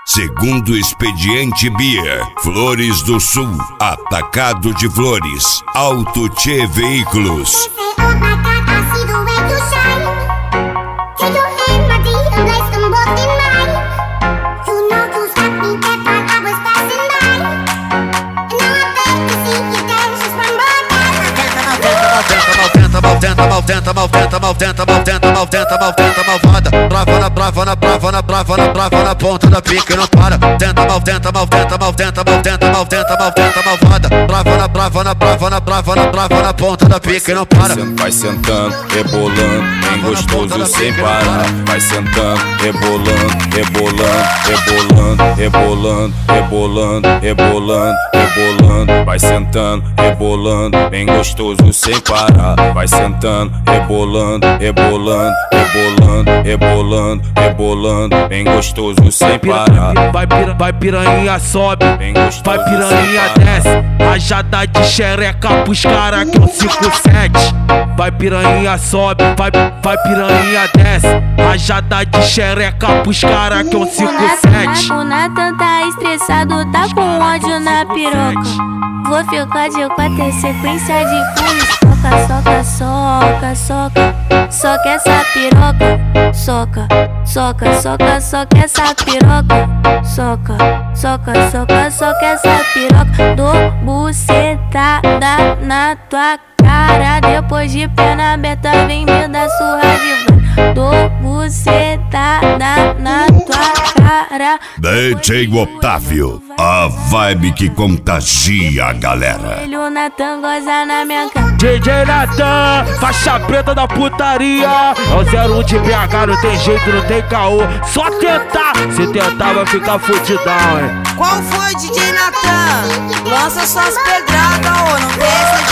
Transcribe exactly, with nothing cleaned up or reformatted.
Segundo Expediente Beer, Flores do Sul, Atacado de Flores, Auto Tchê Veículos. Tenta mal, tenta mal, tenta mal, tenta mal, tenta mal, tenta mal, tenta malvada. Brava na, brava na, brava na, brava na, brava na ponta da pica e não para. Tenta mal, tenta mal, tenta mal, tenta mal, tenta mal, tenta mal, tenta malvada. Brava na, brava na, brava na, brava na, brava na ponta da pica e não para. Vai sentando, rebolando, bem gostoso sem parar. Vai sentando, rebolando, rebolando, rebolando, rebolando, rebolando, rebolando, rebolando. Vai sentando, rebolando, bem gostoso sem parar. Vai sentando, rebolando, rebolando, rebolando, rebolando, rebolando, bem gostoso sem parar. Vai, pira, vai piranha sobe, vai piranha desce, rajada de xereca pros cara que é o cinco sete. Vai piranha sobe, vai, vai piranha desce, rajada de xereca pros cara que é o cinco sete. O Nathan tá estressado, tá com ódio na piroca. Vou ficar de quatro, sequência de pulos. Soca, soca, soca, soca, soca essa piroca. Soca, soca, soca, soca essa piroca. Soca, soca, soca, soca essa piroca. Dou bucetada na tua cara. Depois de perna aberta vem me dar surra de vara. Dou bucetada na tua cara. D J Otávio, a vibe que contagia a galera. Filho Nathan goza na minha cara. D J Nathan, faixa preta da putaria. É o zero um de B H, não tem jeito, não tem caô. Só tentar, se tentar vai ficar fudidão, hein. Qual foi, D J Nathan? Lança suas pedradas, ô, não tem essa